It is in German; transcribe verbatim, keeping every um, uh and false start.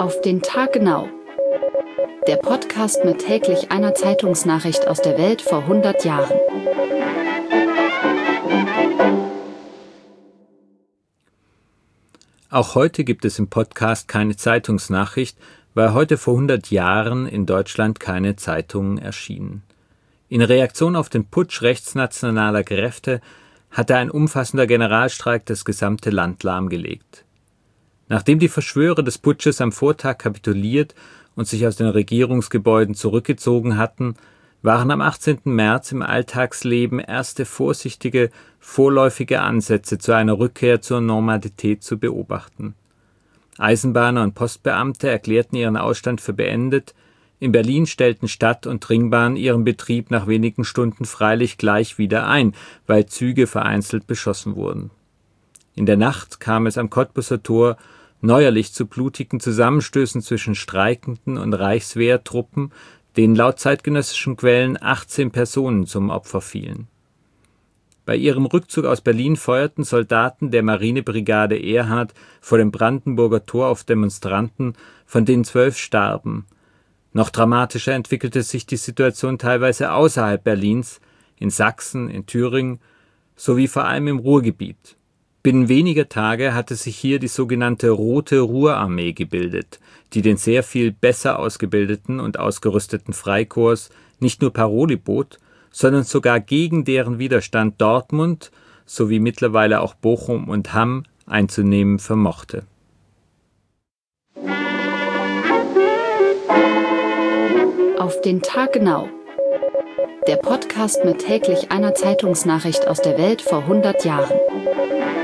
Auf den Tag genau. Der Podcast mit täglich einer Zeitungsnachricht aus der Welt vor hundert Jahren. Auch heute gibt es im Podcast keine Zeitungsnachricht, weil heute vor hundert Jahren in Deutschland keine Zeitungen erschienen. In Reaktion auf den Putsch rechtsnationaler Kräfte hatte ein umfassender Generalstreik das gesamte Land lahmgelegt. Nachdem die Verschwörer des Putsches am Vortag kapituliert und sich aus den Regierungsgebäuden zurückgezogen hatten, waren am achtzehnten März im Alltagsleben erste vorsichtige, vorläufige Ansätze zu einer Rückkehr zur Normalität zu beobachten. Eisenbahner und Postbeamte erklärten ihren Ausstand für beendet, in Berlin stellten Stadt- und Ringbahn ihren Betrieb nach wenigen Stunden freilich gleich wieder ein, weil Züge vereinzelt beschossen wurden. In der Nacht kam es am Cottbuser Tor neuerlich zu blutigen Zusammenstößen zwischen Streikenden und Reichswehrtruppen, denen laut zeitgenössischen Quellen achtzehn Personen zum Opfer fielen. Bei ihrem Rückzug aus Berlin feuerten Soldaten der Marinebrigade Ehrhardt vor dem Brandenburger Tor auf Demonstranten, von denen zwölf starben. Noch dramatischer entwickelte sich die Situation teilweise außerhalb Berlins, in Sachsen, in Thüringen sowie vor allem im Ruhrgebiet. Binnen weniger Tage hatte sich hier die sogenannte Rote Ruhrarmee gebildet, die den sehr viel besser ausgebildeten und ausgerüsteten Freikorps nicht nur Paroli bot, sondern sogar gegen deren Widerstand Dortmund sowie mittlerweile auch Bochum und Hamm einzunehmen vermochte. Auf den Tag genau. Der Podcast mit täglich einer Zeitungsnachricht aus der Welt vor hundert Jahren.